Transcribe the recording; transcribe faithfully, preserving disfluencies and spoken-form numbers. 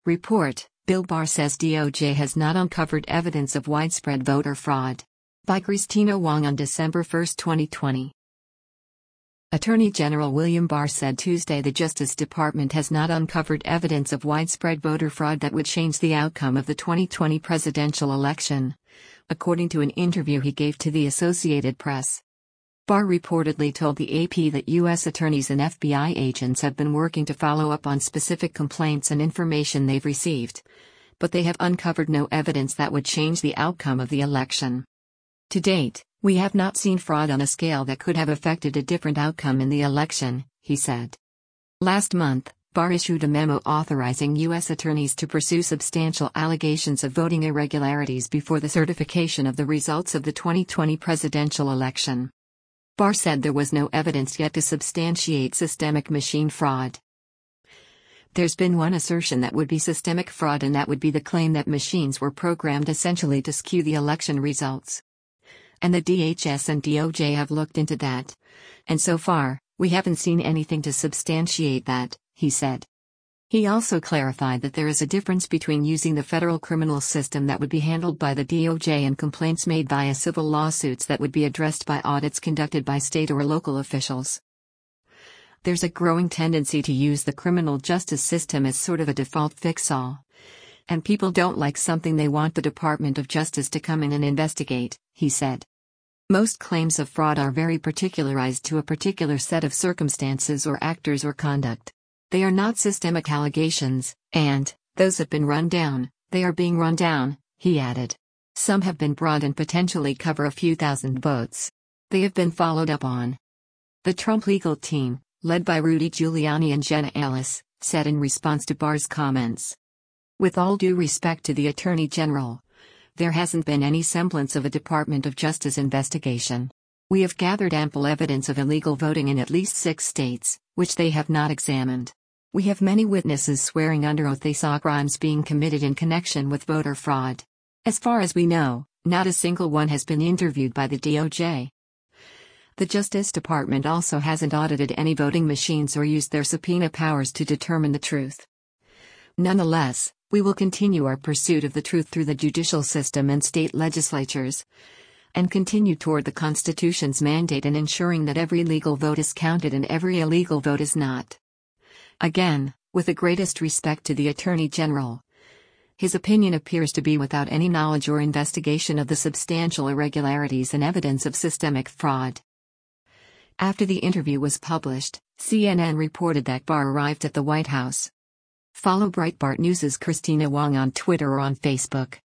Report: Bill Barr says D O J has not uncovered evidence of widespread voter fraud. By Christina Wong on December first, twenty twenty. Attorney General William Barr said Tuesday the Justice Department has not uncovered evidence of widespread voter fraud that would change the outcome of the twenty twenty presidential election, according to an interview he gave to the Associated Press. Barr reportedly told the A P that U S attorneys and F B I agents have been working to follow up on specific complaints and information they've received, but they have uncovered no evidence that would change the outcome of the election. To date, we have not seen fraud on a scale that could have affected a different outcome in the election, he said. Last month, Barr issued a memo authorizing U S attorneys to pursue substantial allegations of voting irregularities before the certification of the results of the twenty twenty presidential election. Barr said there was no evidence yet to substantiate systemic machine fraud. There's been one assertion that would be systemic fraud, and that would be the claim that machines were programmed essentially to skew the election results. And the D H S and D O J have looked into that. And so far, we haven't seen anything to substantiate that, he said. He also clarified that there is a difference between using the federal criminal system that would be handled by the D O J and complaints made via civil lawsuits that would be addressed by audits conducted by state or local officials. There's a growing tendency to use the criminal justice system as sort of a default fix-all. And people don't like something they want the Department of Justice to come in and investigate, he said. Most claims of fraud are very particularized to a particular set of circumstances or actors or conduct. They are not systemic allegations, and, those have been run down, they are being run down, he added. Some have been broad and potentially cover a few thousand votes. They have been followed up on. The Trump legal team, led by Rudy Giuliani and Jenna Ellis, said in response to Barr's comments. With all due respect to the Attorney General, there hasn't been any semblance of a Department of Justice investigation. We have gathered ample evidence of illegal voting in at least six states, which they have not examined. We have many witnesses swearing under oath they saw crimes being committed in connection with voter fraud. As far as we know, not a single one has been interviewed by the D O J. The Justice Department also hasn't audited any voting machines or used their subpoena powers to determine the truth. Nonetheless, we will continue our pursuit of the truth through the judicial system and state legislatures, and continue toward the Constitution's mandate in ensuring that every legal vote is counted and every illegal vote is not. Again, with the greatest respect to the Attorney General, his opinion appears to be without any knowledge or investigation of the substantial irregularities and evidence of systemic fraud. After the interview was published, C N N reported that Barr arrived at the White House. Follow Breitbart News' Christina Wong on Twitter or on Facebook.